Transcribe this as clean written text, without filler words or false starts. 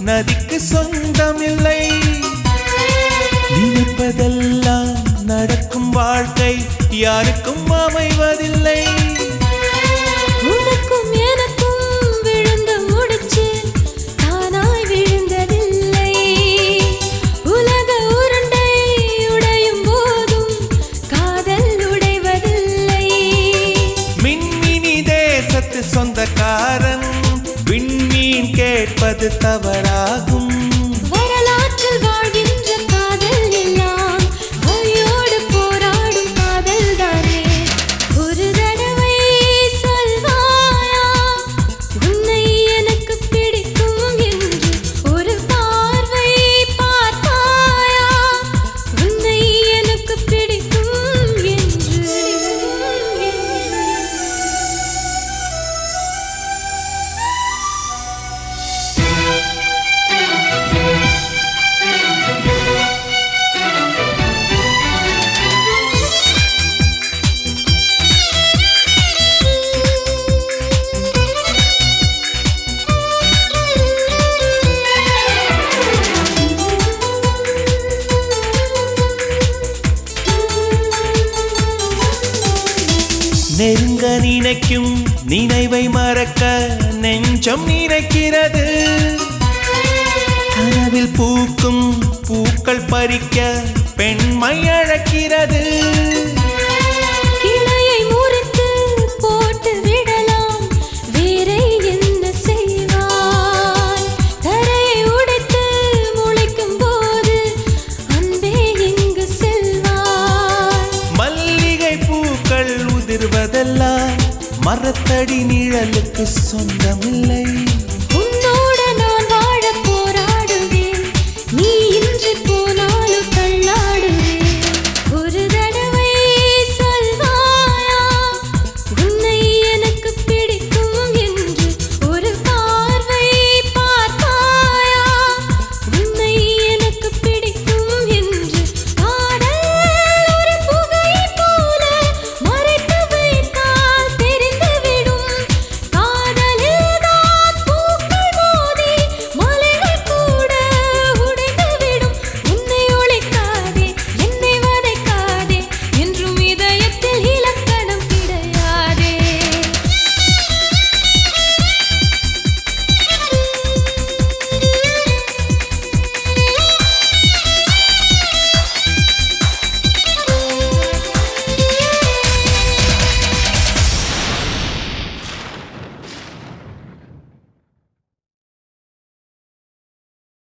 நதிக்கு சொந்தமில்லை. நினைப்பதெல்லாம் நடக்கும் வாழ்க்கை யாருக்கும் அமைவதில்லை. உனக்கும் எனக்கும் விழுந்த முடிச்சு தானாய் விழுந்ததில்லை. உலக உருண்டை உடையும் போதும் காதல் உடைவதில்லை. மின்மினி தேசத்து சொந்தக்காரன் விண்மீன் கேட்பது தவறாகும். வரலாற்றில் வாழ்கின்ற காதல் எல்லாம் வலியோடு போராடும் காதல் தானே. ஒரு தடவை சொல்வாயா உன்னை எனக்கு பிடிக்கும் என்று. ஒரு பார்வை பார்த்தாயா உன்னை எனக்கு பிடிக்கும் என்று. நெருங்க நினைக்கும் நினைவை மறக்க நெஞ்சம் நினைக்கிறது. கனவில் பூக்கும் பூக்கள் பறிக்க பெண்மை அழைக்கிறது. கிளையை முறித்து போட்டு விடலாம் வேறே என்ன செய்வாய். தரையை உடைத்து முளைக்கும் போது அன்பே இங்கு செல்வாய். மல்லிகை பூக்கள் உதிர்வதெல்லாம் மரத்தடி நிழலுக்கு சொந்தமில்லை.